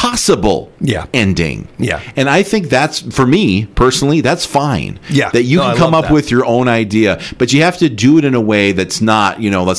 [SPEAKER 2] possible ending.
[SPEAKER 1] Yeah.
[SPEAKER 2] And I think that's, for me personally, that's fine.
[SPEAKER 1] Yeah.
[SPEAKER 2] That you can come up with your own idea, but you have to do it in a way that's not,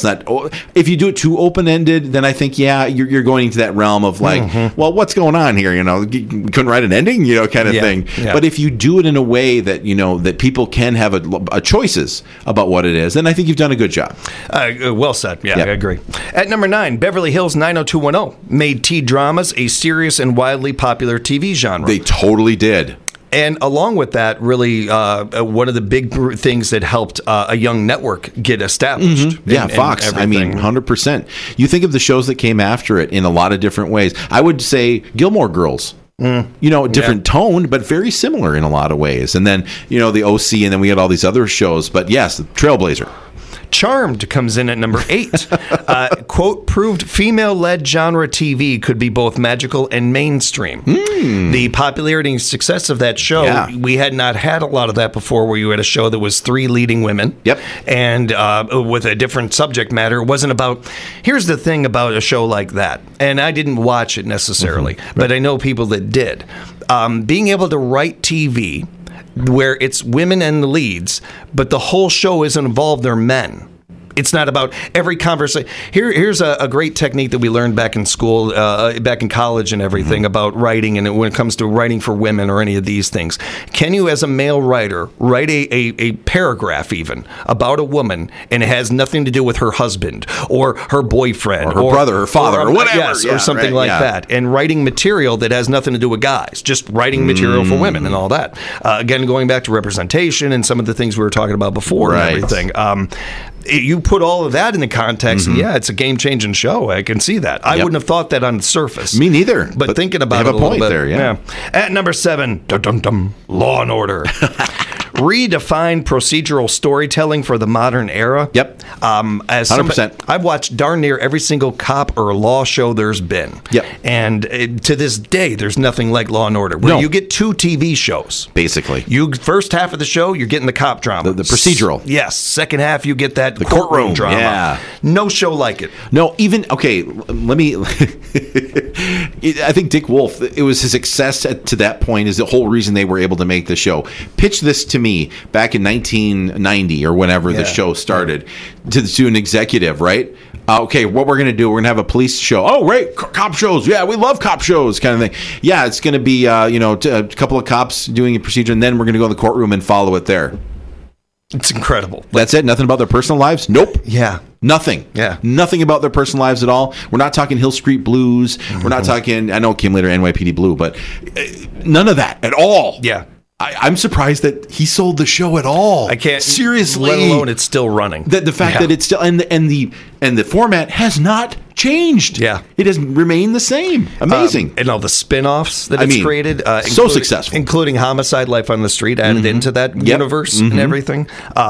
[SPEAKER 2] if you do it too open-ended, then I think, you're going into that realm of like, well, what's going on here? You couldn't write an ending, kind of thing. Yeah. But if you do it in a way that, that people can have a choices about what it is, then I think you've done a good job.
[SPEAKER 1] Well said. Yeah, I agree. At number 9, Beverly Hills 90210 made T-dramas a serious and wildly popular TV genre.
[SPEAKER 2] They totally did.
[SPEAKER 1] And along with that, really, one of the big things that helped a young network get established.
[SPEAKER 2] Fox. I mean, 100%. You think of the shows that came after it in a lot of different ways. I would say Gilmore Girls. Different tone, but very similar in a lot of ways. And then, the OC, and then we had all these other shows. But yes, Trailblazer.
[SPEAKER 1] Charmed comes in at number 8. Quote, proved female-led genre TV could be both magical and mainstream. The popularity and success of that show, we had not had a lot of that before, where you had a show that was 3 leading women.
[SPEAKER 2] Yep.
[SPEAKER 1] And with a different subject matter. It wasn't about, here's the thing about a show like that. And I didn't watch it necessarily, but I know people that did. Being able to write TV where it's women and the leads, but the whole show isn't involved, they're men. It's not about every conversation. Here's a great technique that we learned back in school, back in college and everything, about writing, and when it comes to writing for women or any of these things. Can you, as a male writer, write a paragraph even about a woman, and it has nothing to do with her husband or her boyfriend
[SPEAKER 2] or her brother, her father, or whatever.
[SPEAKER 1] Yes, or something like that. And writing material that has nothing to do with guys, just writing material for women and all that. Again, going back to representation and some of the things we were talking about before and everything. You put all of that in the context, and it's a game-changing show. I can see that. I wouldn't have thought that on the surface.
[SPEAKER 2] Me neither.
[SPEAKER 1] But thinking about it a little bit. There, At number 7, Law and Order. Redefined procedural storytelling for the modern era.
[SPEAKER 2] Yep.
[SPEAKER 1] As 100%. I've watched darn near every single cop or law show there's been.
[SPEAKER 2] Yep.
[SPEAKER 1] And to this day, there's nothing like Law and Order. Where you get 2 TV shows.
[SPEAKER 2] Basically.
[SPEAKER 1] First half of the show, you're getting the cop drama.
[SPEAKER 2] The procedural.
[SPEAKER 1] Yes. Second half, you get that courtroom drama.
[SPEAKER 2] Yeah.
[SPEAKER 1] No show like it.
[SPEAKER 2] No, even, okay, let me, I think Dick Wolf, it was his success to that point is the whole reason they were able to make the show. Pitch this to me back in 1990 or whenever the show started to an executive, right? Okay, what we're going to do, we're going to have a police show. Oh, right, cop shows. Yeah, we love cop shows kind of thing. Yeah, it's going to be, a couple of cops doing a procedure, and then we're going to go to the courtroom and follow it there.
[SPEAKER 1] It's incredible.
[SPEAKER 2] That's it? Nothing about their personal lives? Nope.
[SPEAKER 1] Yeah.
[SPEAKER 2] Nothing.
[SPEAKER 1] Yeah.
[SPEAKER 2] Nothing about their personal lives at all. We're not talking Hill Street Blues. We're not talking, I know it came later, NYPD Blue, but none of that at all.
[SPEAKER 1] Yeah.
[SPEAKER 2] I'm surprised that he sold the show at all.
[SPEAKER 1] I can't,
[SPEAKER 2] seriously,
[SPEAKER 1] let alone it's still running.
[SPEAKER 2] The fact that it's still and the format has not changed.
[SPEAKER 1] Yeah,
[SPEAKER 2] it has remained the same. Amazing.
[SPEAKER 1] And all the spin-offs that it's created,
[SPEAKER 2] so successful,
[SPEAKER 1] including Homicide: Life on the Street, added into that universe and everything.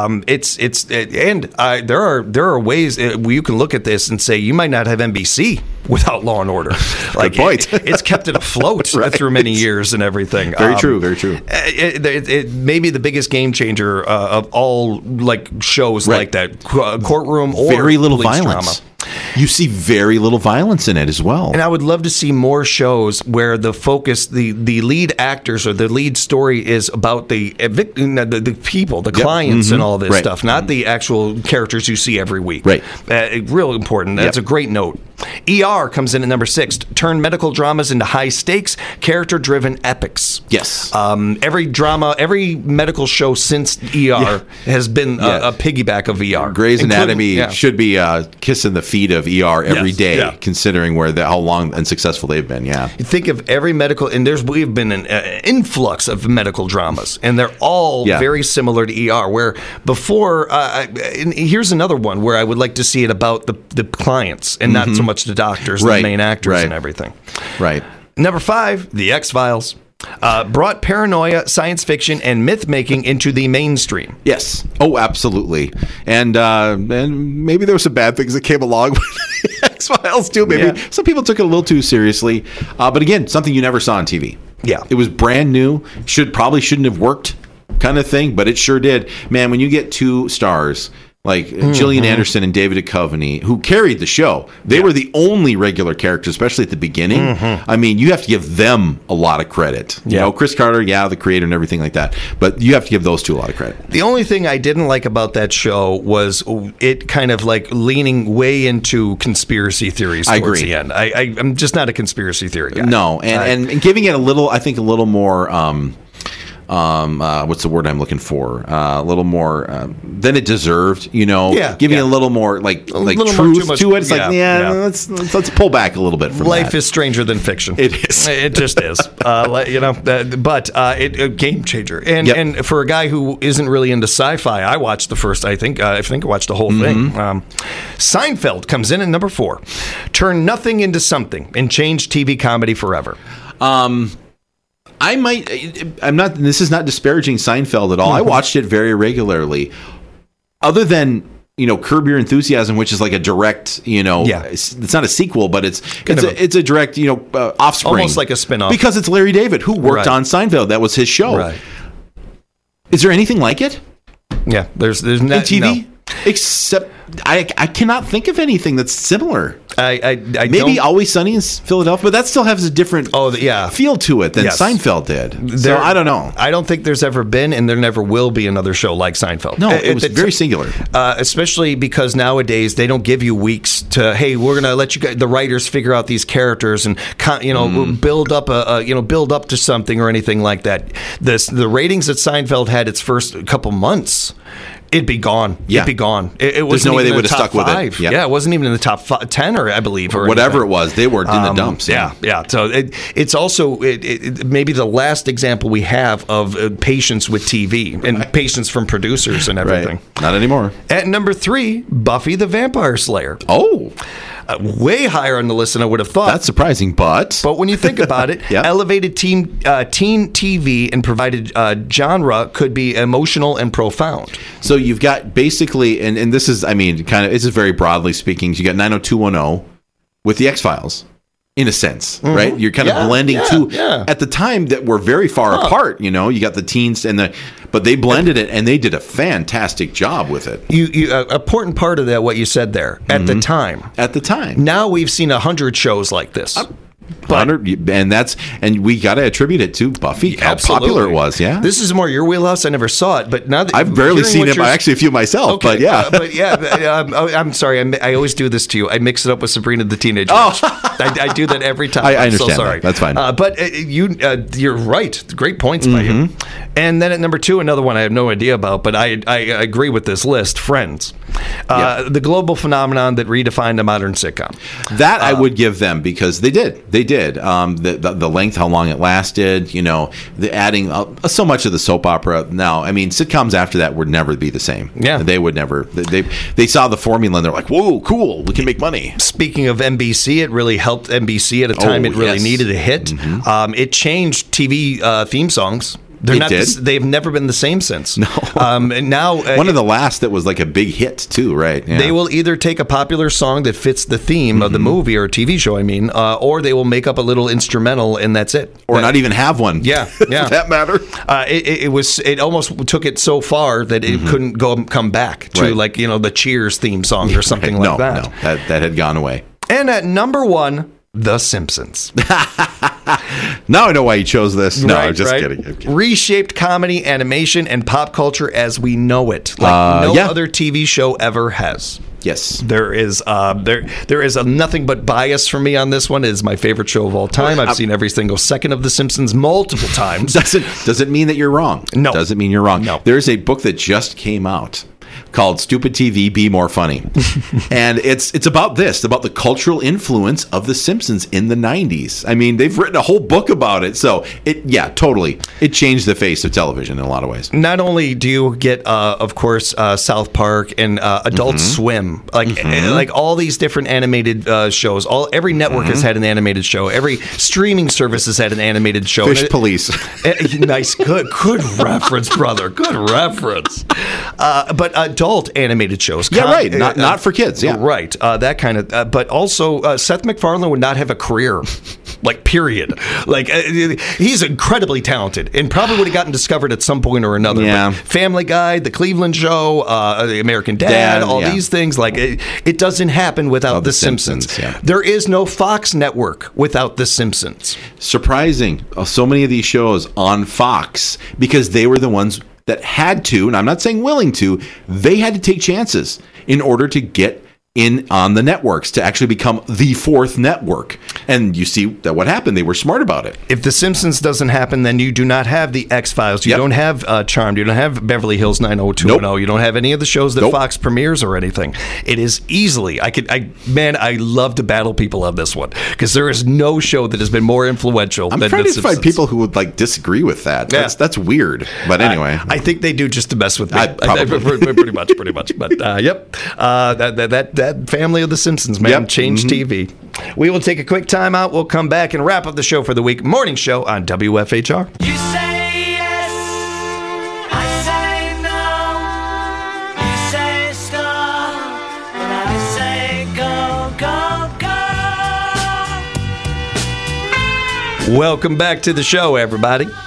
[SPEAKER 1] There are ways where you can look at this and say you might not have NBC without Law and Order.
[SPEAKER 2] Good point.
[SPEAKER 1] It's kept it afloat through many years and everything.
[SPEAKER 2] Very true. Very true.
[SPEAKER 1] It may be the biggest game changer of all shows like that, courtroom or
[SPEAKER 2] very little
[SPEAKER 1] police
[SPEAKER 2] violence.
[SPEAKER 1] Drama.
[SPEAKER 2] You see very little violence in it as well.
[SPEAKER 1] And I would love to see more shows where the focus, the lead actors or the lead story is about the people, the clients and all this stuff, not the actual characters you see every week.
[SPEAKER 2] Right.
[SPEAKER 1] Real important. That's a great note. ER comes in at number 6. Turn medical dramas into high-stakes, character-driven epics.
[SPEAKER 2] Yes.
[SPEAKER 1] Every medical show since ER has been a piggyback of ER.
[SPEAKER 2] Grey's Anatomy should be kissing the feet of ER every day, considering how long and successful they've been. Yeah.
[SPEAKER 1] You think of every medical, and we've been an influx of medical dramas, and they're all very similar to ER. Where before, and here's another one where I would like to see it about the clients and not so much the doctors, the main actors, and everything.
[SPEAKER 2] Right.
[SPEAKER 1] Number 5, The X-Files. Brought paranoia, science fiction, and myth-making into the mainstream.
[SPEAKER 2] Yes. Oh, absolutely. And maybe there were some bad things that came along with X-Files, too. Maybe some people took it a little too seriously. But again, something you never saw on TV.
[SPEAKER 1] Yeah.
[SPEAKER 2] It was brand new. Probably shouldn't have worked kind of thing, but it sure did. Man, when you get 2 stars Like Gillian Anderson and David Duchovny, who carried the show. They were the only regular characters, especially at the beginning. I mean, you have to give them a lot of credit. You know, Chris Carter, the creator and everything like that. But you have to give those two a lot of credit.
[SPEAKER 1] The only thing I didn't like about that show was it kind of like leaning way into conspiracy theories towards the end. I'm just not a conspiracy theory guy.
[SPEAKER 2] No, and giving it a little more... what's the word I'm looking for? A little more than it deserved, you know. Giving a little more like truth to it. It's let's pull back a little bit from
[SPEAKER 1] Life
[SPEAKER 2] that.
[SPEAKER 1] is stranger than fiction.
[SPEAKER 2] It is.
[SPEAKER 1] It just is. You know, but a game changer. And for a guy who isn't really into sci-fi, I watched the first. I think I watched the whole thing. Seinfeld comes in at number 4. Turn nothing into something and change TV comedy forever.
[SPEAKER 2] This is not disparaging Seinfeld at all. I watched it very regularly. Other than, you know, Curb Your Enthusiasm, which is like a direct, you know, it's not a sequel, but it's a direct, you know, offspring.
[SPEAKER 1] Almost like a spin-off.
[SPEAKER 2] Because it's Larry David, who worked on Seinfeld. That was his show. Right. Is there anything like it?
[SPEAKER 1] Yeah, there's not.
[SPEAKER 2] In TV?
[SPEAKER 1] No.
[SPEAKER 2] Except I cannot think of anything that's similar.
[SPEAKER 1] I
[SPEAKER 2] maybe Always Sunny in Philadelphia, but that still has a different feel to it than Seinfeld did. So I don't know.
[SPEAKER 1] I don't think there's ever been, and there never will be, another show like Seinfeld.
[SPEAKER 2] No, it was very singular.
[SPEAKER 1] Especially because nowadays they don't give you weeks to, hey, we're going to let you the writers figure out these characters and build up build up to something or anything like that. The ratings that Seinfeld had its first couple months. It'd be gone.
[SPEAKER 2] Yeah.
[SPEAKER 1] It'd be gone.
[SPEAKER 2] There's no way they would have stuck with it.
[SPEAKER 1] Yeah, it wasn't even in the top 10, I believe. Or
[SPEAKER 2] whatever
[SPEAKER 1] anything.
[SPEAKER 2] It was, they were in the dumps.
[SPEAKER 1] Yeah. So it's also maybe the last example we have of patience with TV and patience from producers and everything.
[SPEAKER 2] Right. Not anymore.
[SPEAKER 1] At number 3, Buffy the Vampire Slayer.
[SPEAKER 2] Oh.
[SPEAKER 1] Way higher on the list than I would have thought.
[SPEAKER 2] That's surprising, but
[SPEAKER 1] when you think about it, elevated teen TV and provided genre could be emotional and profound.
[SPEAKER 2] So you've got basically, and this is, I mean, kind of, this is very broadly speaking. You got 90210 with the X-Files. In a sense, right? You're kind of blending two at the time that were very far apart. You know, you got the teens but they blended it and they did a fantastic job with it.
[SPEAKER 1] You important part of that, what you said there at the time.
[SPEAKER 2] At the time,
[SPEAKER 1] now we've seen 100 shows like this.
[SPEAKER 2] And we got to attribute it to Buffy, how popular it was. Yeah,
[SPEAKER 1] this is more your wheelhouse. I never saw it, but now that
[SPEAKER 2] I've barely seen it, actually a few myself.
[SPEAKER 1] Okay. I'm sorry. I always do this to you. I mix it up with Sabrina the Teenage Witch. I do that every time.
[SPEAKER 2] I understand.
[SPEAKER 1] So sorry.
[SPEAKER 2] That's fine.
[SPEAKER 1] But you're right. Great points by you. And then at number 2, another one I have no idea about, but I agree with this list. Friends, the global phenomenon that redefined a modern sitcom.
[SPEAKER 2] That I would give them because they did. They did. The length, how long it lasted, you know, the adding so much of the soap opera. Now, I mean, sitcoms after that would never be the same.
[SPEAKER 1] Yeah.
[SPEAKER 2] They would never. They saw the formula and they're like, whoa, cool, we can make money.
[SPEAKER 1] Speaking of NBC, it really helped NBC at a time it really needed a hit. It changed TV theme songs. They've never been the same since.
[SPEAKER 2] No.
[SPEAKER 1] Now
[SPEAKER 2] one of the last that was like a big hit too, right? Yeah.
[SPEAKER 1] They will either take a popular song that fits the theme of the movie or TV show, or they will make up a little instrumental and that's it.
[SPEAKER 2] Or not even have one.
[SPEAKER 1] Yeah.
[SPEAKER 2] For that matter.
[SPEAKER 1] It almost took it so far that it couldn't come back to like, you know, the Cheers theme song or something like that.
[SPEAKER 2] No, that had gone away.
[SPEAKER 1] And at number 1, The Simpsons.
[SPEAKER 2] Now I know why you chose this. No, I'm just kidding.
[SPEAKER 1] Reshaped comedy, animation, and pop culture as we know it, like no other TV show ever has.
[SPEAKER 2] Yes,
[SPEAKER 1] there is nothing but bias for me on this one. It is my favorite show of all time. I've seen every single second of The Simpsons multiple times.
[SPEAKER 2] Doesn't mean that you're wrong.
[SPEAKER 1] No,
[SPEAKER 2] doesn't mean you're wrong.
[SPEAKER 1] No,
[SPEAKER 2] there's a book that just came out called Stupid TV, Be More Funny. And it's about the cultural influence of The Simpsons in the 90s. I mean, they've written a whole book about it. So, totally. It changed the face of television in a lot of ways.
[SPEAKER 1] Not only do you get, of course, South Park and Adult Swim, like all these different animated shows. Every network has had an animated show. Every streaming service has had an animated show.
[SPEAKER 2] Fish Police.
[SPEAKER 1] Nice. Good reference, brother. Good reference. But adult animated shows.
[SPEAKER 2] Yeah, right. Not for kids. Yeah.
[SPEAKER 1] Right. That kind of. But also, Seth MacFarlane would not have a career Like, period. Like, he's incredibly talented and probably would have gotten discovered at some point or another.
[SPEAKER 2] Yeah.
[SPEAKER 1] But Family Guy, The Cleveland Show, The American Dad, all these things, like, it doesn't happen without The Simpsons.
[SPEAKER 2] Yeah.
[SPEAKER 1] There is no Fox network without The Simpsons.
[SPEAKER 2] Surprising. So many of these shows on Fox, because they were the ones that had to, and I'm not saying willing to, they had to take chances in order to get in on the networks to actually become the fourth network. And you see that what happened. They were smart about it.
[SPEAKER 1] If The Simpsons doesn't happen, then you do not have the X-Files. You don't have Charmed. You don't have Beverly Hills 90210.
[SPEAKER 2] Nope.
[SPEAKER 1] You don't have any of the shows that Fox premieres or anything. It is easily, I love to battle people on this one because there is no show that has been more influential
[SPEAKER 2] I'm
[SPEAKER 1] than
[SPEAKER 2] trying
[SPEAKER 1] The
[SPEAKER 2] to
[SPEAKER 1] Simpsons.
[SPEAKER 2] find people who would like disagree with that.
[SPEAKER 1] Yeah.
[SPEAKER 2] That's weird. But anyway.
[SPEAKER 1] I think they do just to mess with me.
[SPEAKER 2] Probably.
[SPEAKER 1] Pretty much. But yep, that family of The Simpsons, man, changed TV. We will take a quick time out. We'll come back and wrap up the show for the week. Morning show on WFHR.
[SPEAKER 3] You say yes, I say no. You say stop, and I say go, go, go.
[SPEAKER 1] Welcome back to the show, everybody.
[SPEAKER 3] You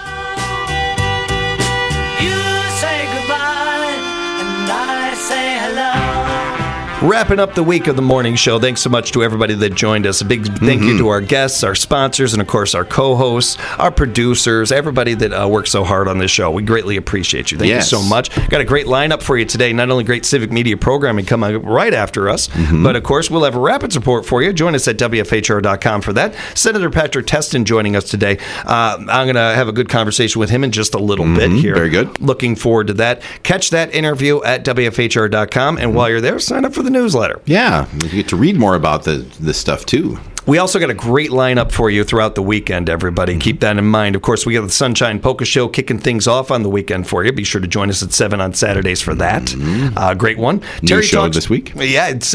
[SPEAKER 3] say goodbye, and I say hello.
[SPEAKER 1] Wrapping up the week of the morning show. Thanks so much to everybody that joined us. A big thank you to our guests, our sponsors, and of course our co-hosts, our producers, everybody that works so hard on this show. We greatly appreciate you. Thank you so much. Got a great lineup for you today. Not only great civic media programming coming right after us, but of course we'll have a Rapids report for you. Join us at WFHR.com for that. Senator Patrick Testin joining us today. I'm going to have a good conversation with him in just a little bit here.
[SPEAKER 2] Very good.
[SPEAKER 1] Looking forward to that. Catch that interview at WFHR.com, and while you're there, sign up for the newsletter.
[SPEAKER 2] Yeah, you get to read more about this stuff too.
[SPEAKER 1] We also got a great lineup for you throughout the weekend, everybody. Keep that in mind. Of course, we got the Sunshine Polka Show kicking things off on the weekend for you. Be sure to join us at 7 on Saturdays for that. Great one.
[SPEAKER 2] New
[SPEAKER 1] Terry
[SPEAKER 2] show
[SPEAKER 1] talks
[SPEAKER 2] this week?
[SPEAKER 1] Yeah, it's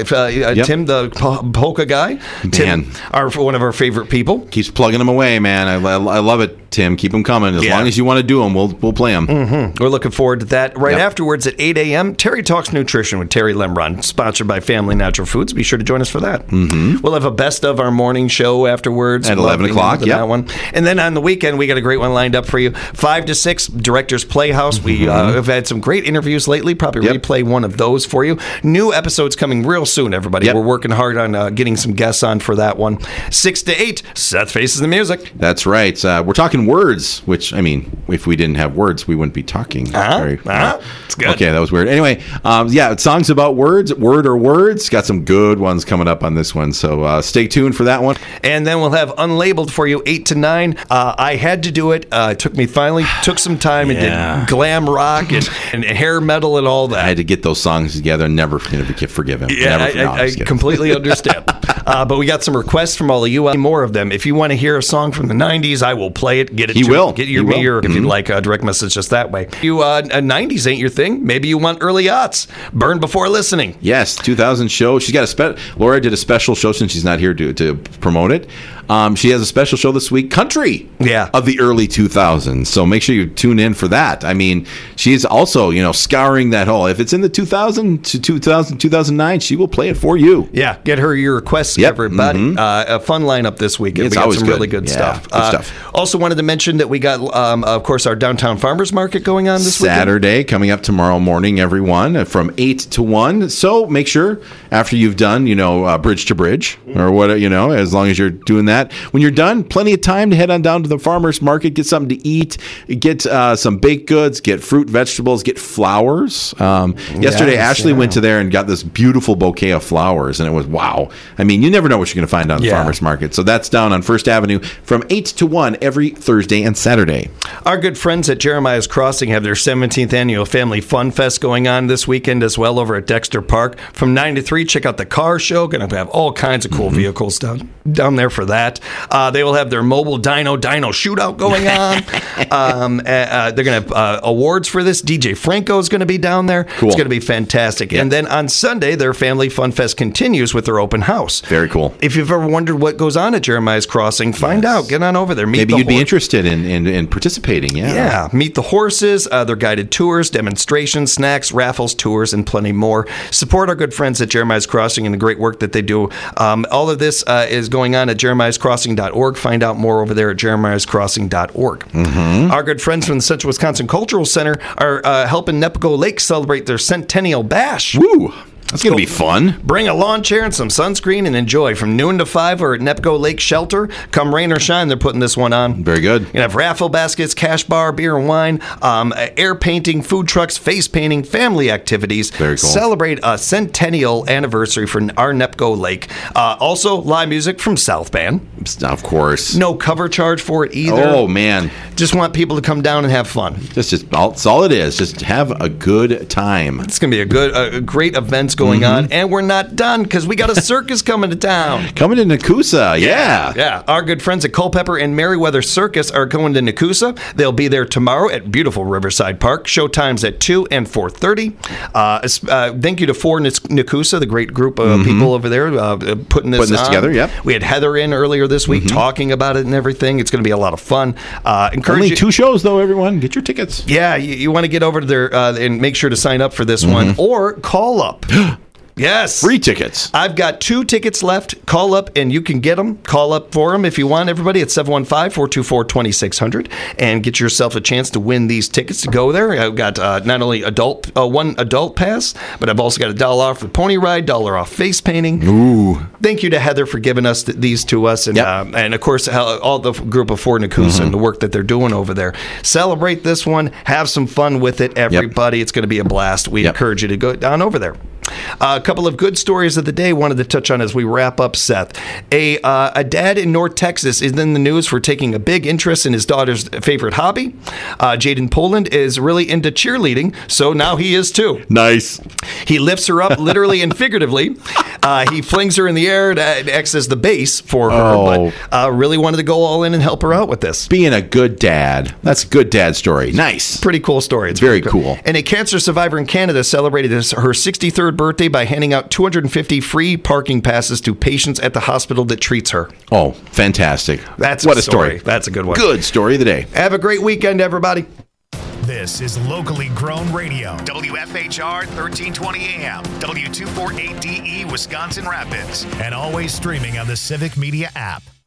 [SPEAKER 1] Tim, the polka guy. Tim, one of our favorite people.
[SPEAKER 2] Keeps plugging them away, man. I love it, Tim. Keep them coming. As long as you want to do them, we'll play them.
[SPEAKER 1] We're looking forward to that. Right afterwards at 8 a.m., Terry Talks Nutrition with Terry Lemron, sponsored by Family Natural Foods. Be sure to join us for that. We'll have a best of our morning show afterwards.
[SPEAKER 2] At 11 o'clock,
[SPEAKER 1] that one. And then on the weekend, we got a great one lined up for you. 5 to 6, Director's Playhouse. We have had some great interviews lately. Probably replay one of those for you. New episodes coming real soon, everybody. We're working hard on getting some guests on for that one. 6 to 8, Seth Faces the Music.
[SPEAKER 2] That's right. We're talking words, which, I mean, if we didn't have words, we wouldn't be talking.
[SPEAKER 1] It's good.
[SPEAKER 2] Okay, that was weird. Anyway, songs about words, word or words. Got some good ones coming up on this one. So stay tuned for that one.
[SPEAKER 1] And then we'll have Unlabeled for you, 8 to 9. I had to do it. Took some time and did glam rock and hair metal and all that.
[SPEAKER 2] I had to get those songs together. Never forgive him.
[SPEAKER 1] Yeah, I completely understand. But we got some requests from all of you. More of them. If you want to hear a song from the 90s, I will play it. Get it. Get your me, or if you'd like a direct message just that way. You 90s ain't your thing. Maybe you want early aughts. Burn before listening.
[SPEAKER 2] Yes, 2000 show. She's got Laura did a special show since she's not here to promote it. She has a special show this week, country of the early 2000s. So make sure you tune in for that. I mean, she's also, scouring that whole. If it's in the 2000 to 2009, she will play it for you.
[SPEAKER 1] Yeah, get her your requests, everybody. A fun lineup this week.
[SPEAKER 2] It's
[SPEAKER 1] we got
[SPEAKER 2] always
[SPEAKER 1] some
[SPEAKER 2] good.
[SPEAKER 1] really good stuff.
[SPEAKER 2] Good stuff.
[SPEAKER 1] Also wanted to mention that we got, of course, our downtown farmers market going on this
[SPEAKER 2] Saturday, coming up tomorrow morning, everyone, from 8 to 1. So make sure after you've done, bridge to bridge or what, as long as you're doing that. When you're done, plenty of time to head on down to the farmer's market, get something to eat, get some baked goods, get fruit, vegetables, get flowers. Yesterday, Ashley went to there and got this beautiful bouquet of flowers, and it was wow. I mean, you never know what you're going to find on the farmer's market. So that's down on First Avenue from 8 to 1 every Thursday and Saturday.
[SPEAKER 1] Our good friends at Jeremiah's Crossing have their 17th annual Family Fun Fest going on this weekend as well over at Dexter Park. From 9 to 3, check out the car show. Going to have all kinds of cool vehicles down there for that. They will have their mobile dino shootout going on. They're going to have awards for this. DJ Franco is going to be down there.
[SPEAKER 2] Cool.
[SPEAKER 1] It's going to be fantastic. And then on Sunday, their Family Fun Fest continues with their open house.
[SPEAKER 2] Very cool.
[SPEAKER 1] If you've ever wondered what goes on at Jeremiah's Crossing, find out. Get on over there. Meet
[SPEAKER 2] Maybe
[SPEAKER 1] the
[SPEAKER 2] you'd be interested in participating. Yeah.
[SPEAKER 1] Yeah. Meet the horses, their guided tours, demonstrations, snacks, raffles, tours, and plenty more. Support our good friends at Jeremiah's Crossing and the great work that they do. All of this is going on at jeremiahscrossing.org. Find out more over there at jeremiahscrossing.org. Our good friends from the Central Wisconsin Cultural Center are helping Nepigo Lake celebrate their Centennial Bash.
[SPEAKER 2] Woo! That's going to be fun.
[SPEAKER 1] Bring a lawn chair and some sunscreen and enjoy from noon to 5 or at Nepigo Lake Shelter. Come rain or shine, they're putting this one on.
[SPEAKER 2] Very good.
[SPEAKER 1] You can have raffle baskets, cash bar, beer and wine, air painting, food trucks, face painting, family activities.
[SPEAKER 2] Very cool.
[SPEAKER 1] Celebrate a centennial anniversary for our Nepigo Lake. Also, live music from South Band.
[SPEAKER 2] Of course.
[SPEAKER 1] No cover charge for it either.
[SPEAKER 2] Oh, man.
[SPEAKER 1] Just want people to come down and have fun.
[SPEAKER 2] That's all it is. Just have a good time.
[SPEAKER 1] It's going to be a great events going on, and we're not done because we got a circus coming to town.
[SPEAKER 2] Coming to Nakusa, yeah.
[SPEAKER 1] Yeah. Our good friends at Culpeper and Merriweather Circus are going to Nakusa. They'll be there tomorrow at beautiful Riverside Park. Show times at 2 and 4:30. Thank you to For Nakusa, the great group of people over there putting this
[SPEAKER 2] together. Yep.
[SPEAKER 1] We had Heather in earlier this week talking about it and everything. It's going to be a lot of fun.
[SPEAKER 2] Only 2 shows, though, everyone. Get your tickets.
[SPEAKER 1] Yeah, you want to get over to there and make sure to sign up for this one or call up. Yes.
[SPEAKER 2] Free tickets.
[SPEAKER 1] I've got 2 tickets left. Call up and you can get them. Call up for them if you want, everybody, at 715-424-2600 and get yourself a chance to win these tickets to go there. I've got not only one adult pass, but I've also got $1 off the pony ride, $1 off face painting.
[SPEAKER 2] Ooh.
[SPEAKER 1] Thank you to Heather for giving us these to us. And, and of course, all the group of For Nakusa and the work that they're doing over there. Celebrate this one. Have some fun with it, everybody. It's going to be a blast. We encourage you to go down over there. A couple of good stories of the day wanted to touch on as we wrap up, Seth. A dad in North Texas is in the news for taking a big interest in his daughter's favorite hobby. Jaden Poland is really into cheerleading, so now he is too.
[SPEAKER 2] Nice.
[SPEAKER 1] He lifts her up literally and figuratively. He flings her in the air and acts as the base for her, but really wanted to go all in and help her out with this.
[SPEAKER 2] Being a good dad. That's a good dad story. Nice.
[SPEAKER 1] Pretty cool story. It's
[SPEAKER 2] very cool.
[SPEAKER 1] And a cancer survivor in Canada celebrated her 63rd birthday by handing out 250 free parking passes to patients at the hospital that treats her.
[SPEAKER 2] Oh, fantastic.
[SPEAKER 1] That's
[SPEAKER 2] what a story.
[SPEAKER 1] That's a good one.
[SPEAKER 2] Good story of the day.
[SPEAKER 1] Have a great weekend, everybody.
[SPEAKER 4] This is locally grown radio. WFHR 1320 AM, W248DE, Wisconsin Rapids, and always streaming on the Civic Media app.